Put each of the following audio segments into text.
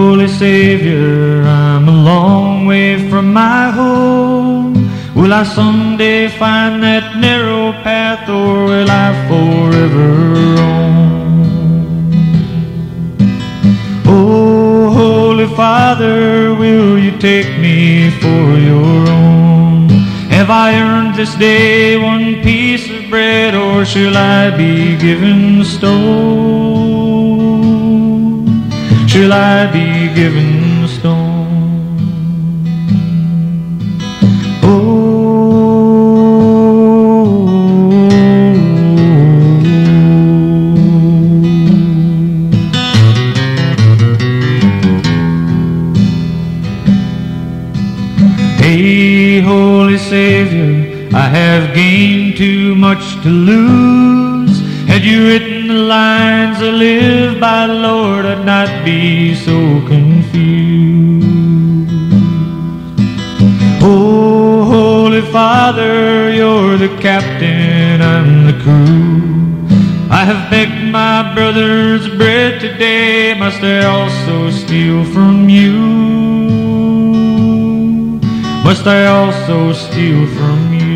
Holy Savior, I'm a long way from my home. Will I someday find that narrow path, or will I forever roam? Oh, Holy Father, will you take me for your own? Have I earned this day one piece of bread, or shall I be given stone? Shall I be given stone? Oh, hey, Holy Savior, I have gained too much to lose. Had you written the lines I live by, Lord, I'd not be so confused. Oh, Holy Father, you're the captain, I'm the crew. I have begged my brother's bread today, must I also steal from you? Must I also steal from you?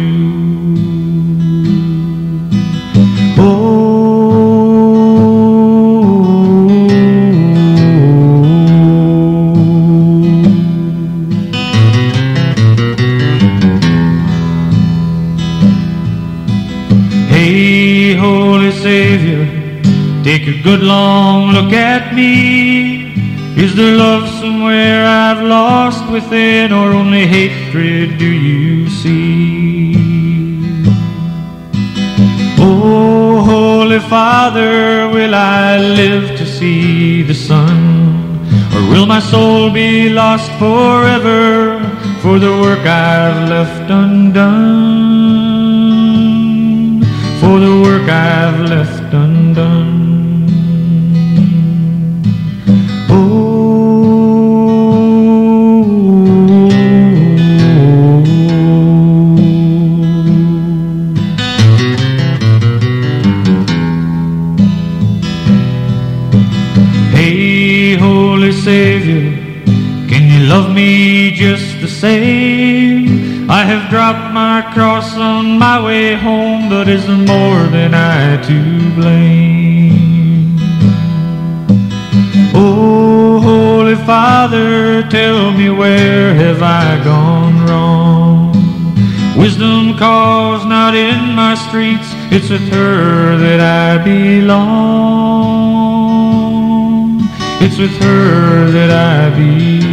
Oh, hey, Holy Savior, take a good long look at me. Is there love somewhere I've lost within, or only hatred do you see? Oh, Holy Father, will I live to see the sun, or will my soul be lost forever for the work I've left undone? For the work I've left undone. Savior, can you love me just the same? I have dropped my cross on my way home, but is there more than I to blame? Oh, Holy Father, tell me, where have I gone wrong? Wisdom calls not in my streets, it's with her that I belong. It's with her that I belong.